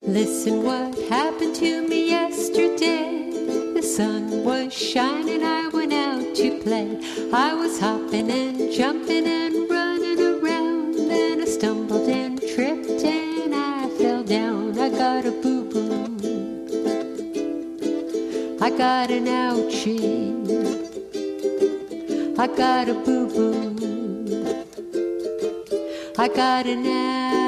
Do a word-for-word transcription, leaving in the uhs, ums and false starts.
Listen what happened to me yesterday. The sun was shining, I went out to play. I was hopping and jumping and running around. Then I stumbled and tripped and I fell down. I got a boo-boo, I got an ouchie, I got a boo-boo, I got an ouchie.